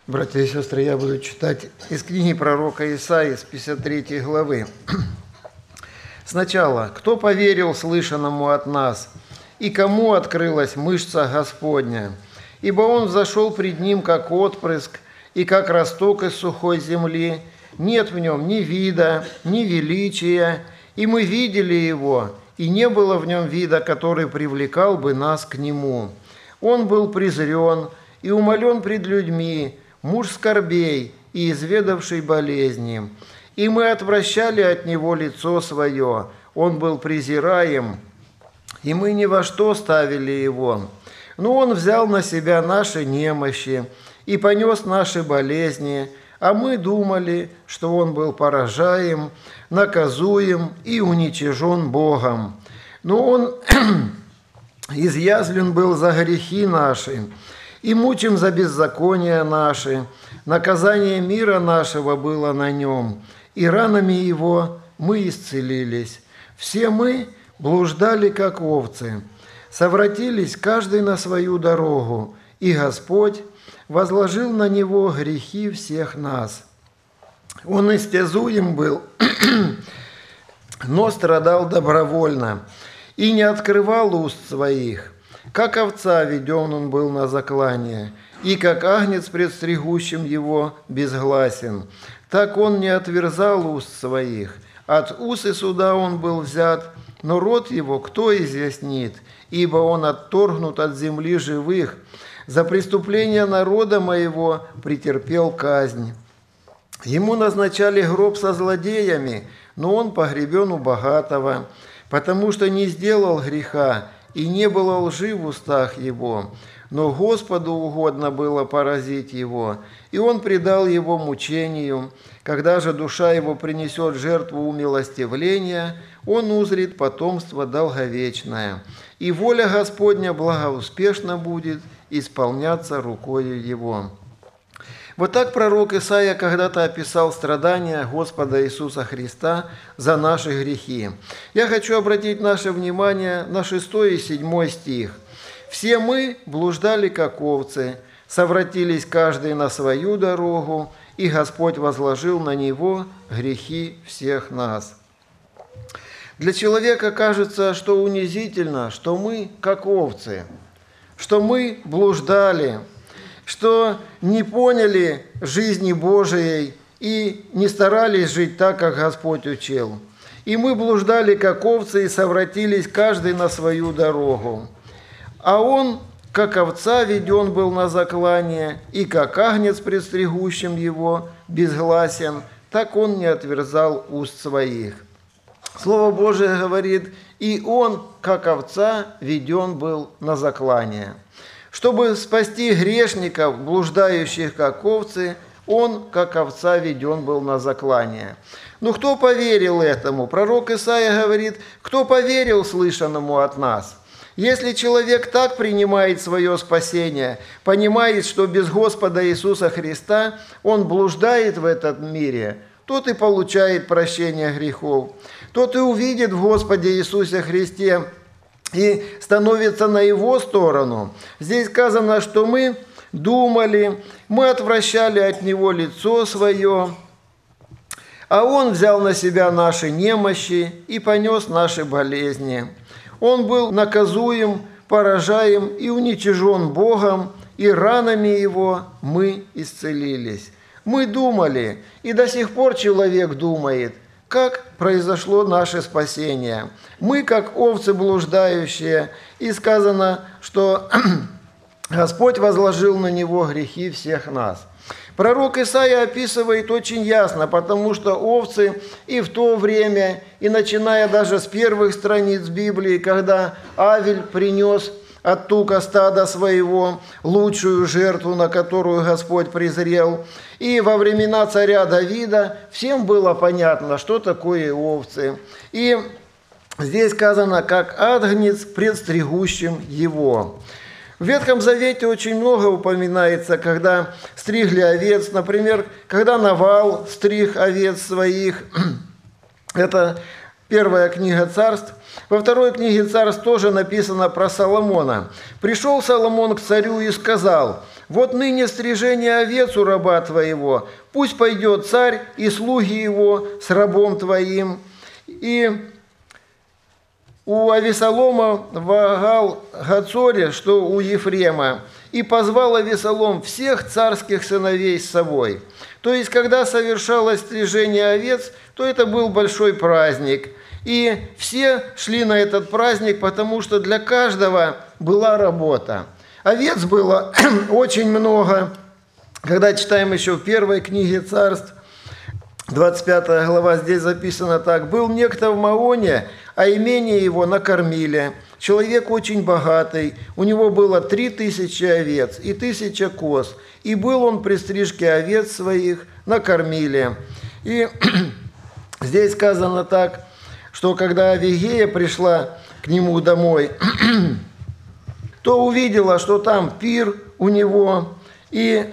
Братья и сестры, я буду читать из книги пророка Исаии с 53 главы. Сначала, кто поверил слышанному от нас, и кому открылась мышца Господня? Ибо он взошел пред ним, как отпрыск, и как росток из сухой земли. Нет в нем ни вида, ни величия, и мы видели его, и не было в нем вида, который привлекал бы нас к нему. Он был презрен и умолен пред людьми, муж скорбей и изведавший болезни. И мы отвращали от него лицо свое, он был презираем, и мы ни во что ставили его. Но он взял на себя наши немощи и понес наши болезни, а мы думали, что он был поражаем, наказуем и уничижен Богом. Но он изъязвлен был за грехи наши, и мучим за беззакония наши. Наказание мира нашего было на нем, и ранами его мы исцелились. Все мы блуждали, как овцы, совратились каждый на свою дорогу, и Господь возложил на него грехи всех нас. Он истязуем был, но страдал добровольно, и не открывал уст своих. Как овца веден он был на заклание, и как агнец пред стригущим его безгласен. Так он не отверзал уст своих. От уз и суда он был взят, но рот его кто изъяснит? Ибо он отторгнут от земли живых. За преступление народа моего претерпел казнь. Ему назначали гроб со злодеями, но он погребен у богатого, потому что не сделал греха, и не было лжи в устах его. Но Господу угодно было поразить его, и он предал его мучению. Когда же душа его принесет жертву умилостивления, он узрит потомство долговечное, и воля Господня благоуспешно будет исполняться рукою его». Вот так пророк Исаия когда-то описал страдания Господа Иисуса Христа за наши грехи. Я хочу обратить наше внимание на 6 и 7 стих. «Все мы блуждали, как овцы, совратились каждый на свою дорогу, и Господь возложил на него грехи всех нас». Для человека кажется, что унизительно, что мы, как овцы, что мы блуждали, что не поняли жизни Божией и не старались жить так, как Господь учил. И мы блуждали, как овцы, и совратились каждый на свою дорогу. А он, как овца, веден был на заклание, и как агнец пред стригущим его безгласен, так он не отверзал уст своих. Слово Божие говорит, и он, как овца, веден был на заклание. Чтобы спасти грешников, блуждающих как овцы, он, как овца, веден был на заклание. Но кто поверил этому? Пророк Исаия говорит, кто поверил слышанному от нас? Если человек так принимает свое спасение, понимает, что без Господа Иисуса Христа он блуждает в этом мире, тот и получает прощение грехов, тот и увидит в Господе Иисусе Христе и становится на его сторону. Здесь сказано, что мы думали, мы отвращали от него лицо свое, а он взял на себя наши немощи и понес наши болезни. Он был наказуем, поражаем и уничижен Богом, и ранами его мы исцелились. Мы думали, и до сих пор человек думает, как произошло наше спасение. Мы, как овцы блуждающие, и сказано, что Господь возложил на него грехи всех нас. Пророк Исаия описывает очень ясно, потому что овцы и в то время, и начиная даже с первых страниц Библии, когда Авель принес от тука стада своего лучшую жертву, на которую Господь презрел. И во времена царя Давида всем было понятно, что такое овцы. И здесь сказано, как агнец пред стригущим его. В Ветхом Завете очень много упоминается, когда стригли овец. Например, когда Навал стриг овец своих. Это первая книга Царств. Во второй книге Царств тоже написано про Соломона. «Пришел Соломон к царю и сказал: вот ныне стрижение овец у раба твоего, пусть пойдет царь и слуги его с рабом твоим». И у Авесолома в Гацоре, что у Ефрема, и позвал Авесолом всех царских сыновей с собой. То есть, когда совершалось стрижение овец, то это был большой праздник. И все шли на этот праздник, потому что для каждого была работа. Овец было очень много. Когда читаем еще в первой книге Царств, 25 глава, здесь записано так. «Был некто в Маоне, а имение его накормили. Человек очень богатый, у него было 3000 овец и 1000 коз. И был он при стрижке овец своих, накормили». И здесь сказано так, что когда Авигея пришла к нему домой, то увидела, что там пир у него, и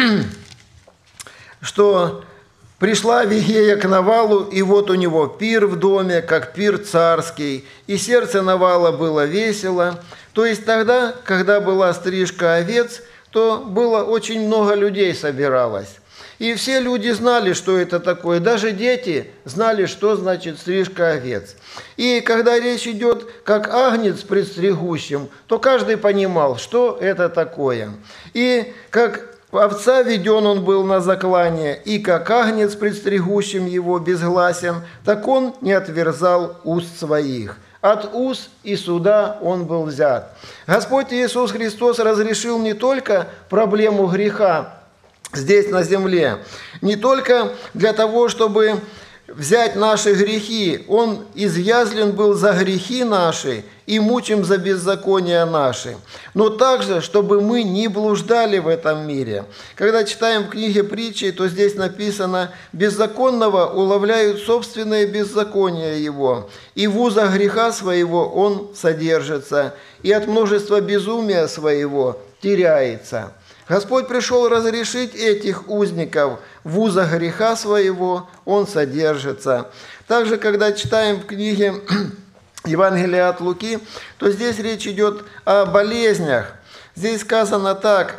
что пришла Авигея к Навалу, и вот у него пир в доме, как пир царский, и сердце Навала было весело. То есть тогда, когда была стрижка овец, то было очень много людей собиралось. И все люди знали, что это такое. Даже дети знали, что значит стрижка овец. И когда речь идет как агнец пред стригущим, то каждый понимал, что это такое. И как овца веден он был на заклание, и как агнец пред стригущим его безгласен, так он не отверзал уст своих. От уз и суда он был взят. Господь Иисус Христос разрешил не только проблему греха здесь на земле, не только для того, чтобы взять наши грехи. Он изъязлен был за грехи наши и мучим за беззакония наши, но также, чтобы мы не блуждали в этом мире. Когда читаем в книге притчи, то здесь написано: «Беззаконного уловляют собственное беззаконие его, и в узах греха своего он содержится, и от множества безумия своего теряется». Господь пришел разрешить этих узников, в узах греха своего он содержится. Также, когда читаем в книге Евангелия от Луки, то здесь речь идет о болезнях. Здесь сказано так,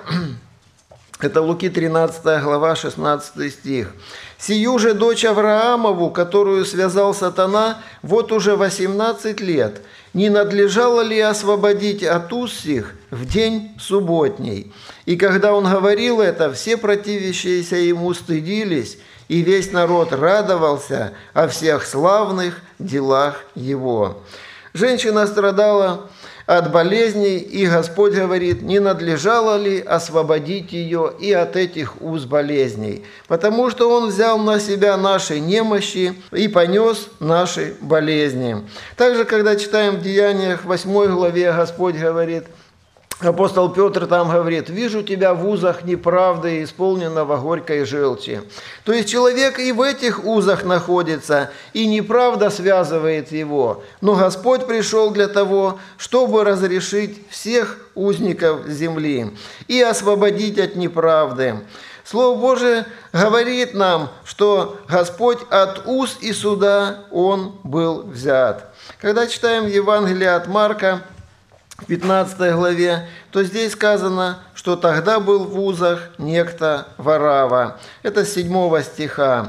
это Луки 13 глава, 16 стих. «Сию же дочь Авраамову, которую связал сатана, вот уже 18 лет, не надлежало ли освободить от уз сих в день субботний?» И когда он говорил это, все противящиеся ему стыдились, и весь народ радовался о всех славных делах его. Женщина страдала от болезней, и Господь говорит, не надлежало ли освободить ее и от этих уз болезней, потому что Он взял на себя наши немощи и понес наши болезни. Также, когда читаем в Деяниях 8 главе, Господь говорит, апостол Петр там говорит: «Вижу тебя в узах неправды, исполненного горькой желчи». То есть человек и в этих узах находится, и неправда связывает его. Но Господь пришел для того, чтобы разрешить всех узников земли и освободить от неправды. Слово Божие говорит нам, что Господь от уз и суда Он был взят. Когда читаем Евангелие от Марка, в 15 главе, то здесь сказано, что тогда был в узах некто Варава. Это с 7 стиха.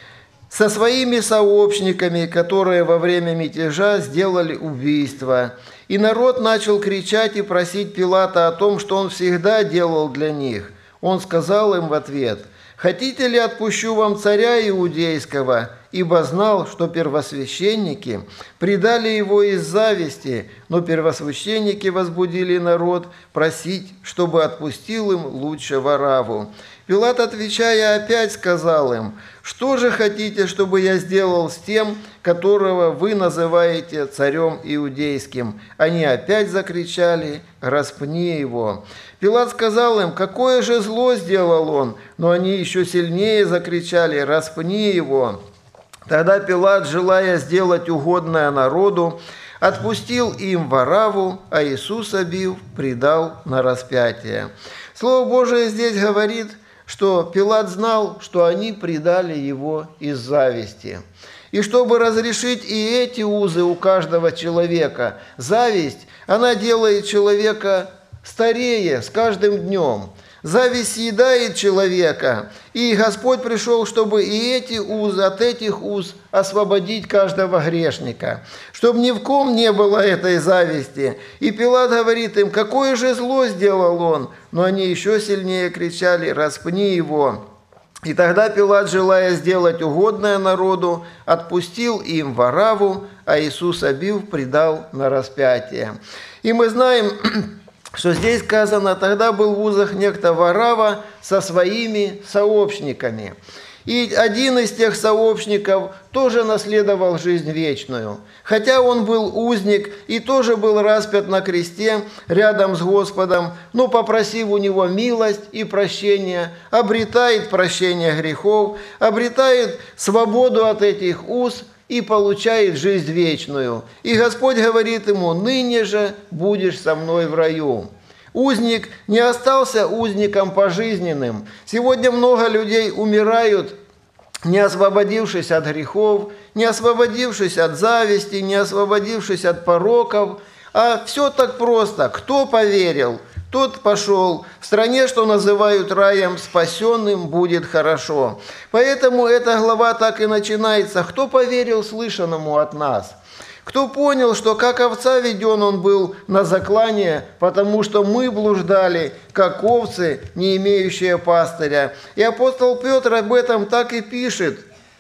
«Со своими сообщниками, которые во время мятежа сделали убийство. И народ начал кричать и просить Пилата о том, что он всегда делал для них. Он сказал им в ответ: «Хотите ли, отпущу вам царя иудейского?» Ибо знал, что первосвященники предали его из зависти, но первосвященники возбудили народ просить, чтобы отпустил им лучше Варавву. Пилат, отвечая, опять сказал им: «Что же хотите, чтобы я сделал с тем, которого вы называете царем иудейским?» Они опять закричали: «Распни его!» Пилат сказал им: «Какое же зло сделал он?» Но они еще сильнее закричали: «Распни его!» Тогда Пилат, желая сделать угодное народу, отпустил им Варавву, а Иисуса, бив, предал на распятие. Слово Божие здесь говорит, что Пилат знал, что они предали его из зависти. И чтобы разрешить и эти узы у каждого человека, зависть, она делает человека старее с каждым днем. Зависть съедает человека, и Господь пришел, чтобы и эти узы, от этих уз освободить каждого грешника, чтобы ни в ком не было этой зависти. И Пилат говорит им: какое же зло сделал он? Но они еще сильнее кричали: распни его. И тогда Пилат, желая сделать угодное народу, отпустил им Варавву, а Иисуса, бив, предал на распятие. И мы знаем, что здесь сказано: тогда был в узах некто Варавва со своими сообщниками. И один из тех сообщников тоже наследовал жизнь вечную. Хотя он был узник и тоже был распят на кресте рядом с Господом, но, попросив у него милость и прощение, обретает прощение грехов, обретает свободу от этих уз и получает жизнь вечную. И Господь говорит ему: ныне же будешь со мной в раю. Узник не остался узником пожизненным. Сегодня много людей умирают, не освободившись от грехов, не освободившись от зависти, не освободившись от пороков. А все так просто. Кто поверил, тот пошел. В стране, что называют раем, спасенным будет хорошо. Поэтому эта глава так и начинается: кто поверил слышанному от нас? Кто понял, что как овца веден он был на заклание, потому что мы блуждали, как овцы, не имеющие пастыря. И апостол Петр об этом так и пишет: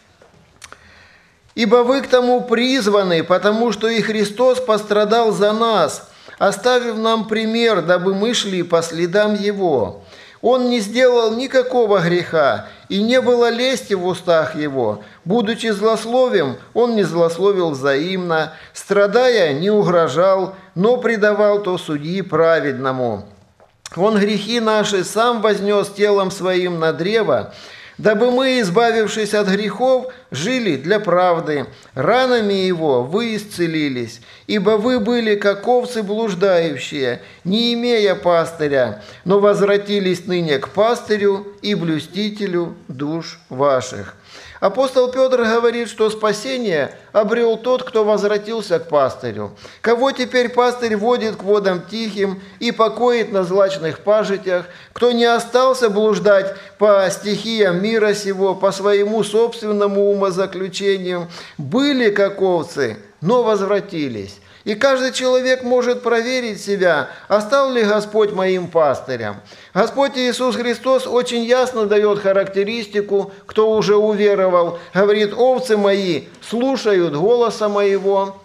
«Ибо вы к тому призваны, потому что и Христос пострадал за нас, оставив нам пример, дабы мы шли по следам Его. Он не сделал никакого греха, и не было лести в устах его. Будучи злословием, он не злословил взаимно, страдая, не угрожал, но предавал то судьи праведному. Он грехи наши сам вознес телом своим на древо, дабы мы, избавившись от грехов, жили для правды. Ранами его вы исцелились, ибо вы были как овцы блуждающие, не имея пастыря, но возвратились ныне к пастырю и блюстителю душ ваших». Апостол Петр говорит, что спасение обрел тот, кто возвратился к пастырю. Кого теперь пастырь водит к водам тихим и покоит на злачных пажитях, кто не остался блуждать по стихиям мира сего, по своему собственному умозаключению, были как овцы, но возвратились. И каждый человек может проверить себя, а стал ли Господь моим пастырем. Господь Иисус Христос очень ясно дает характеристику, кто уже уверовал. Говорит: овцы мои слушают голоса моего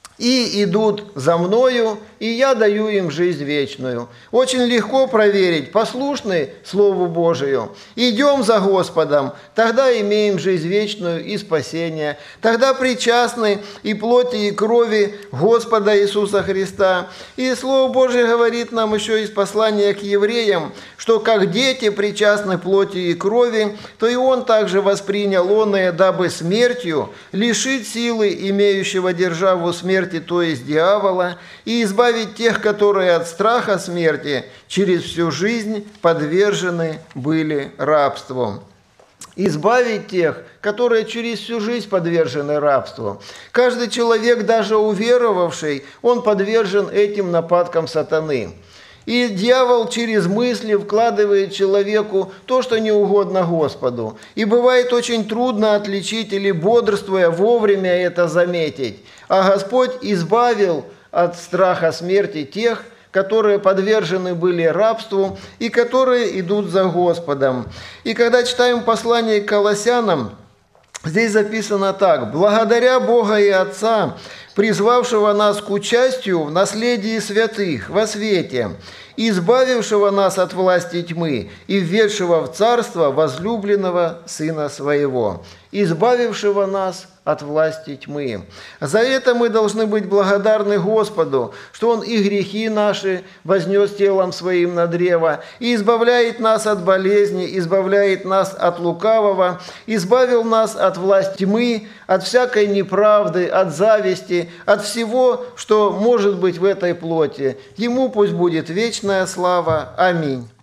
и идут за мною, и я даю им жизнь вечную. Очень легко проверить, послушны Слову Божию. Идем за Господом, тогда имеем жизнь вечную и спасение. Тогда причастны и плоти, и крови Господа Иисуса Христа. И Слово Божие говорит нам еще из послания к евреям, что как дети причастны плоти и крови, то и Он также воспринял оное, дабы смертью лишить силы имеющего державу смерти, то есть дьявола, и избавить тех, которые от страха смерти через всю жизнь подвержены были рабству. Избавить тех, которые через всю жизнь подвержены рабству. Каждый человек, даже уверовавший, он подвержен этим нападкам сатаны. И дьявол через мысли вкладывает человеку то, что не угодно Господу. И бывает очень трудно отличить или, бодрствуя, вовремя это заметить. А Господь избавил от страха смерти тех, которые подвержены были рабству и которые идут за Господом. И когда читаем послание к Колоссянам, здесь записано так: «Благодаря Бога и Отца, призвавшего нас к участию в наследии святых во свете, избавившего нас от власти тьмы и введшего в царство возлюбленного Сына Своего». Избавившего нас от власти тьмы. За это мы должны быть благодарны Господу, что Он и грехи наши вознес телом Своим на древо, и избавляет нас от болезни, избавляет нас от лукавого, избавил нас от власти тьмы, от всякой неправды, от зависти, от всего, что может быть в этой плоти. Ему пусть будет вечная слава. Аминь.